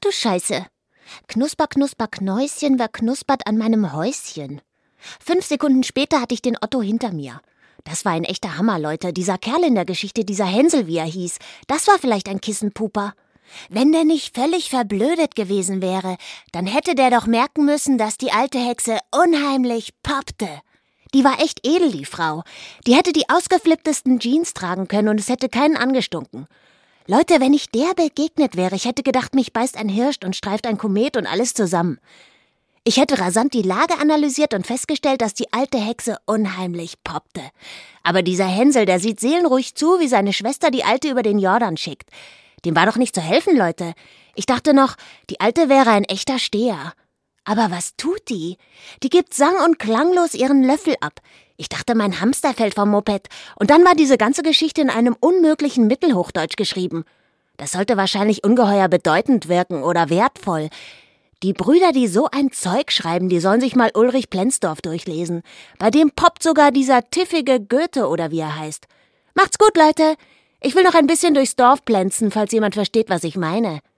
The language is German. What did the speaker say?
du Scheiße. Knusper, knusper, Knäuschen, wer knuspert an meinem Häuschen? 5 Sekunden später hatte ich den Otto hinter mir. Das war ein echter Hammer, Leute. Dieser Kerl in der Geschichte, dieser Hänsel, wie er hieß, das war vielleicht ein Kissenpuper. Wenn der nicht völlig verblödet gewesen wäre, dann hätte der doch merken müssen, dass die alte Hexe unheimlich poppte. Die war echt edel, die Frau. Die hätte die ausgeflipptesten Jeans tragen können und es hätte keinen angestunken. Leute, wenn ich der begegnet wäre, ich hätte gedacht, mich beißt ein Hirsch und streift ein Komet und alles zusammen. Ich hätte rasant die Lage analysiert und festgestellt, dass die alte Hexe unheimlich poppte. Aber dieser Hänsel, der sieht seelenruhig zu, wie seine Schwester die Alte über den Jordan schickt. Dem war doch nicht zu helfen, Leute. Ich dachte noch, die Alte wäre ein echter Steher. Aber was tut die? Die gibt sang- und klanglos ihren Löffel ab. Ich dachte, mein Hamster fällt vom Moped. Und dann war diese ganze Geschichte in einem unmöglichen Mittelhochdeutsch geschrieben. Das sollte wahrscheinlich ungeheuer bedeutend wirken oder wertvoll. Die Brüder, die so ein Zeug schreiben, die sollen sich mal Ulrich Plenzdorf durchlesen. Bei dem poppt sogar dieser tiffige Goethe oder wie er heißt. Macht's gut, Leute. Ich will noch ein bisschen durchs Dorf plänzen, falls jemand versteht, was ich meine.